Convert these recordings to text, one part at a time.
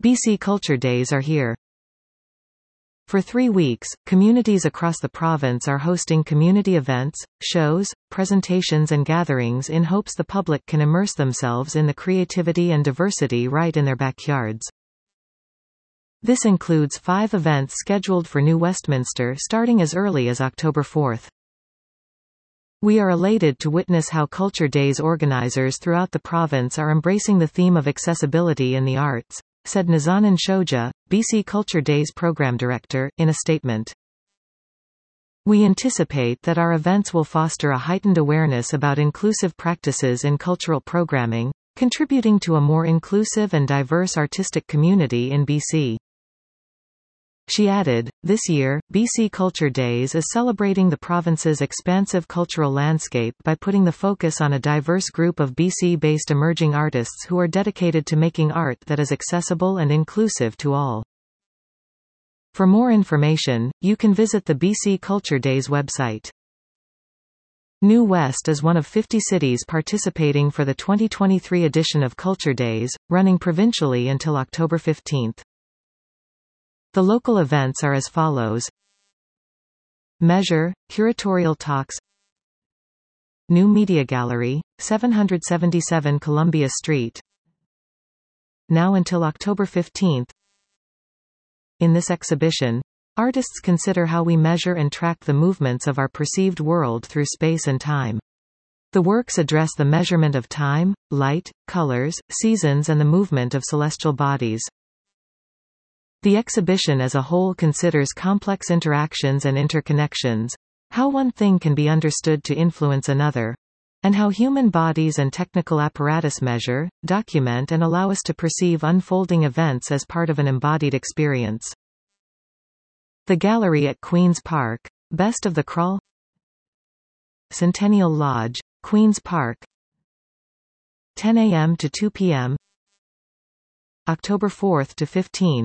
BC Culture Days are here. For 3 weeks, communities across the province are hosting community events, shows, presentations and gatherings in hopes the public can immerse themselves in the creativity and diversity right in their backyards. This includes 5 events scheduled for New Westminster starting as early as October 4. We are elated to witness how Culture Days organizers throughout the province are embracing the theme of accessibility in the arts, said Nazanin Shoja, BC Culture Days Program Director, in a statement. We anticipate that our events will foster a heightened awareness about inclusive practices in cultural programming, contributing to a more inclusive and diverse artistic community in BC. She added, this year, BC Culture Days is celebrating the province's expansive cultural landscape by putting the focus on a diverse group of BC-based emerging artists who are dedicated to making art that is accessible and inclusive to all. For more information, you can visit the BC Culture Days website. New West is one of 50 cities participating for the 2023 edition of Culture Days, running provincially until October 15. The local events are as follows: Measure, Curatorial Talks, New Media Gallery, 777 Columbia Street. Now until October 15. In this exhibition, artists consider how we measure and track the movements of our perceived world through space and time. The works address the measurement of time, light, colors, seasons and the movement of celestial bodies. The exhibition as a whole considers complex interactions and interconnections, how one thing can be understood to influence another, and how human bodies and technical apparatus measure, document and allow us to perceive unfolding events as part of an embodied experience. The Gallery at Queen's Park, Best of the Crawl, Centennial Lodge, Queen's Park, 10 a.m. to 2 p.m. October 4 to 15.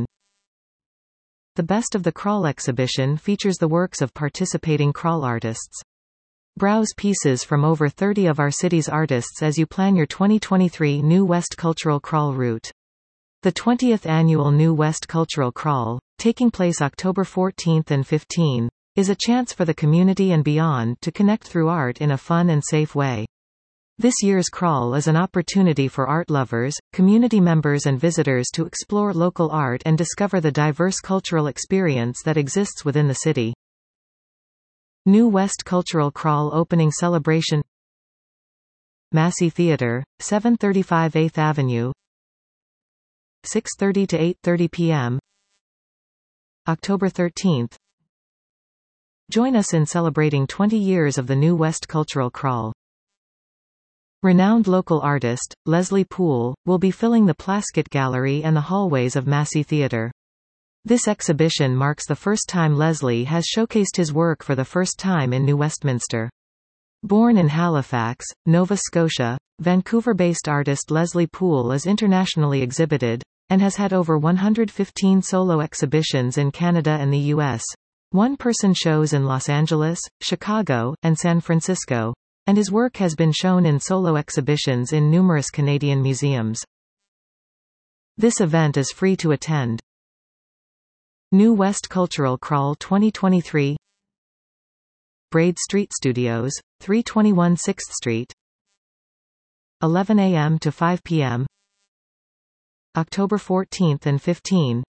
The Best of the Crawl exhibition features the works of participating crawl artists. Browse pieces from over 30 of our city's artists as you plan your 2023 New West Cultural Crawl route. The 20th annual New West Cultural Crawl, taking place October 14 and 15, is a chance for the community and beyond to connect through art in a fun and safe way. This year's crawl is an opportunity for art lovers, community members and visitors to explore local art and discover the diverse cultural experience that exists within the city. New West Cultural Crawl opening celebration. Massey Theatre, 735 8th Avenue, 6:30 to 8:30 p.m. October 13. Join us in celebrating 20 years of the New West Cultural Crawl. Renowned local artist, Leslie Poole, will be filling the Plaskett Gallery and the hallways of Massey Theatre. This exhibition marks the first time Leslie has showcased his work for the first time in New Westminster. Born in Halifax, Nova Scotia, Vancouver-based artist Leslie Poole is internationally exhibited, and has had over 115 solo exhibitions in Canada and the U.S., one-person shows in Los Angeles, Chicago, and San Francisco, and his work has been shown in solo exhibitions in numerous Canadian museums. This event is free to attend. New West Cultural Crawl 2023, Braid Street Studios, 321 6th Street, 11 a.m. to 5 p.m. October 14 and 15.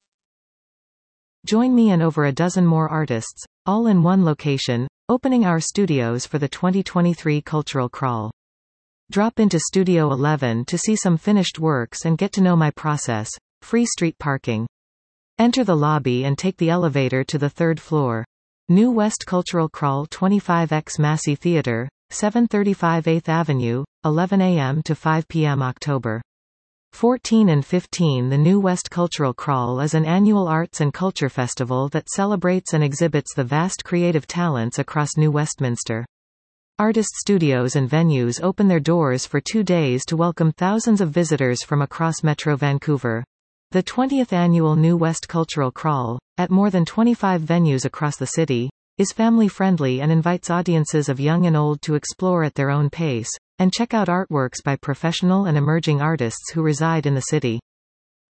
Join me and over a dozen more artists, all in one location, opening our studios for the 2023 Cultural Crawl. Drop into Studio 11 to see some finished works and get to know my process. Free street parking. Enter the lobby and take the elevator to the 3rd floor. New West Cultural Crawl 25X Massey Theatre, 735 8th Avenue, 11 a.m. to 5 p.m. October 14 and 15. The New West Cultural Crawl is an annual arts and culture festival that celebrates and exhibits the vast creative talents across New Westminster. Artist studios and venues open their doors for 2 days to welcome thousands of visitors from across Metro Vancouver. The 20th annual New West Cultural Crawl, at more than 25 venues across the city, is family-friendly and invites audiences of young and old to explore at their own pace, and check out artworks by professional and emerging artists who reside in the city.